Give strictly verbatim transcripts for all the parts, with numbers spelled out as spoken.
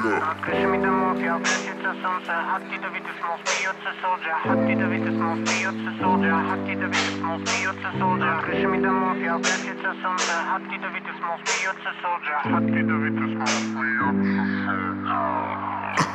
Над крышами домов я прячется солнце. Хатти Давид и Смол смеется, солджа. Хатти Давид и Смол смеется, солджа. Хатти Давид и Смол смеется, солджа. Над крышами домов я прячется солнце. Хатти Давид и Смол смеется, солджа. Хатти Давид и Смол смеется, солджа.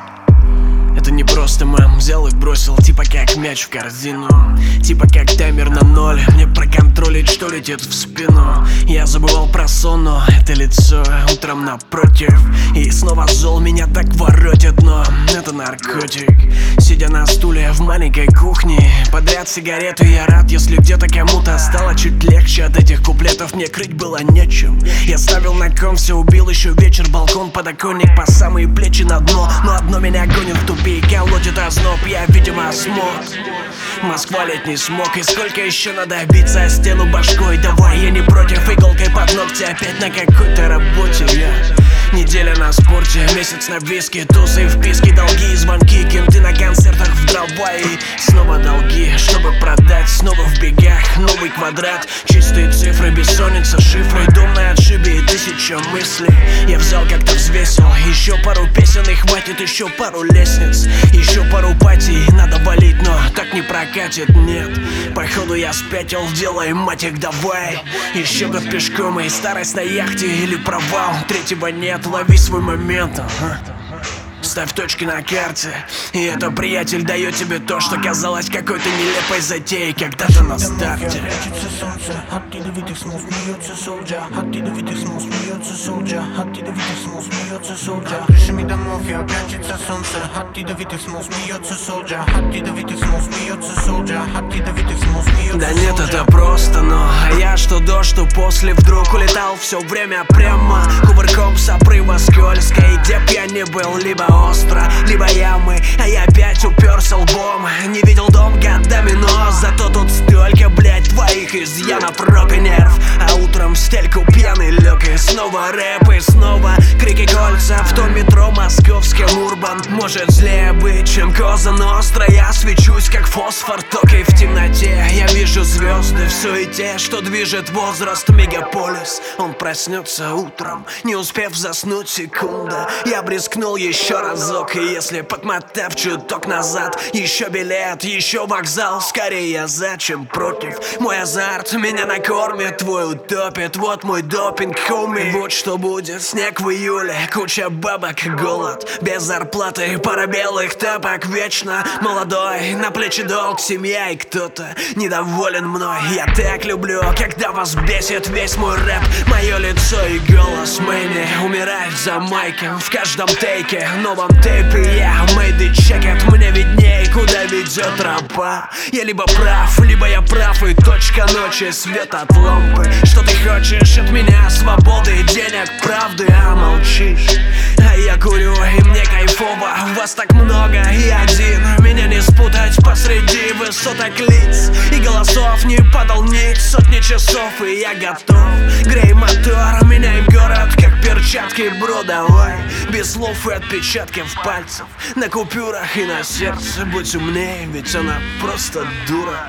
Это не просто мам, взял и бросил, типа как мяч в корзину. Типа как таймер на ноль, мне проконтролить, что летит в спину. Я забывал про сон, но это лицо утром напротив. И снова зол меня так воротит, но это наркотик. Сидя на стуле в маленькой кухне, подряд сигареты, я рад, если где-то кому-то стало чуть легче от этих куплетов. Мне крыть было нечем. Я ставил на кон, все убил, еще вечер, балкон, подоконник по самые плечи на дно. Но одно меня гонит в тупик. Колотит озноб, я, видимо, смог. Москва летний смог. И сколько еще надо биться о стену башкой? Давай, я не против, иголкой под ногти. Опять на какой-то работе я. Неделя на спорте, месяц на виске, тусы, вписки, долги, звонки, кенты на концертах в дрова. И снова долги, чтобы продать, снова в бегах, новый квадрат. Чистые цифры, бессонница, шифры, дом на отшибе и тысяча мыслей. Я взял, как-то взвесил, еще пару песен и хватит, еще пару лестниц. Еще пару патий, надо валить, но так не прокатит, нет. Походу я спятил, делай, мать их, давай. Еще год пешком и старость на яхте или провал, третьего нет. Лови свой момент, ага. Ставь точки на карте. И это, приятель, дает тебе то, что казалось какой-то нелепой затеей когда-то на старте. Прячется солнце, Хатти Давид и Смол смеется, солджа. Хатти Давид и Смол смеется, солджа. Хатти Давид и Смол смеется, солджа. Над крышами домов я прячется солнце. Хатти Давид и Смол смеется, солджа. Хатти Давид и Смол смеется, солджа. Хатти Давид и Смол смеется. Да нет, это просто, но а я что до, что после вдруг улетал все время прямо кувырком с обрыва скользкой, где б я не был, либо остро, либо ямы, а я опять уперся лбом. Не видел дом годами, но зато тут столько, блять, твоих изъянов, рок и нерв. А утром в стельку пьяный лег, и снова рэп, и снова крики кольца в том метро московском урбан. Может злее быть, чем Коза Ностра. Я свечусь, как фосфор, только и в темноте. Я вижу звезды в суете, что движет возраст мегаполис. Он проснется утром, не успев заснуть секунда. Я брискнул еще разок, и если подмотав чуток назад, еще билет, еще вокзал. Скорее я за, чем против. Мой азарт меня накормит, твой утопит. Вот мой допинг, хоми. Вот что будет, снег в июле, куча бабок, голод без зарплаты, пара белых тапок. Вечно молодой, на плечи долг, семья и кто-то недоволен мной. Я так люблю, когда вас бесит весь мой рэп. Мое лицо и голос Мэнни умирает за майком в каждом тейке, новом тейпе. Я made it, check it, мне видней, куда ведет тропа. Я либо прав, либо я прав, и точка ночи, свет от лампы. Что ты хочешь от меня? Свободы, денег, правды, а молчишь. А я курю, и мне кайфово, вас так много, и один. Меня не спутать посреди высоток лиц и голосов. Не падал ник, сотни часов, и я готов. Грей мотор, меняем город, как перчатки, бро, давай. Без слов и отпечатков пальцев на купюрах и на сердце. Будь умнее, ведь она просто дура.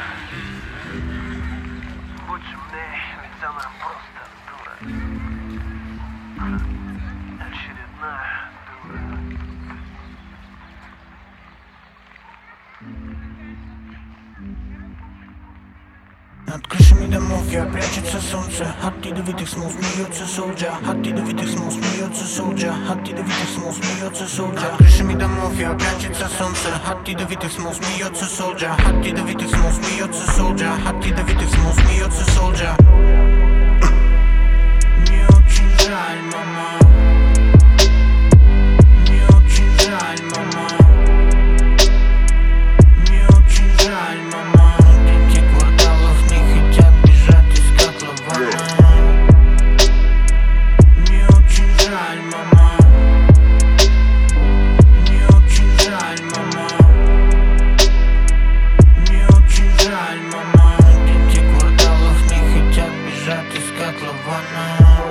Будь умнее, ведь она просто дура. Очередная дура. Над крышами домов я прячется солнце. Хатти Давид и Смол смеется, солджа. Хатти Давид и Смол смеется, солджа. Хатти Давид и Смол смеется, солджа. Над крышами домов я прячется солнце. Хатти Давид и Смол смеется, солджа. Хатти Давид и Смол смеется, солджа. Хатти Давид и Смол смеется, солджа. Мне очень жаль, мама. Мне очень жаль, мама. Мне очень жаль, мама. Мне очень жаль, мама. Мне очень жаль, мама. Мне очень жаль, мама. Дети кварталов не хотят бежать из котлована.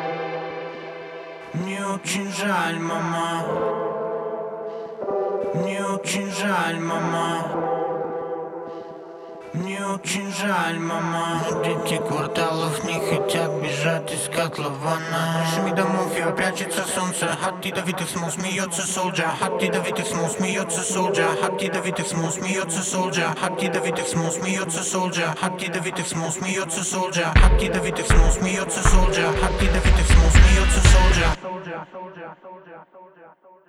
Мне очень жаль, мама. Мне очень жаль, мама. Мне очень жаль, мама. Дети кварталов не хотят бежать из котлована. Крышами домов я прячется солнце. От ядовитых смол смеется солджа. От ядовитых смол смеется солджа. От ядовитых смол смеется солджа. От ядовитых смол смеется солджа. От ядовитых смол смеется солджа. От ядовитых смол смеется солджа. От ядовитых смол смеется солджа.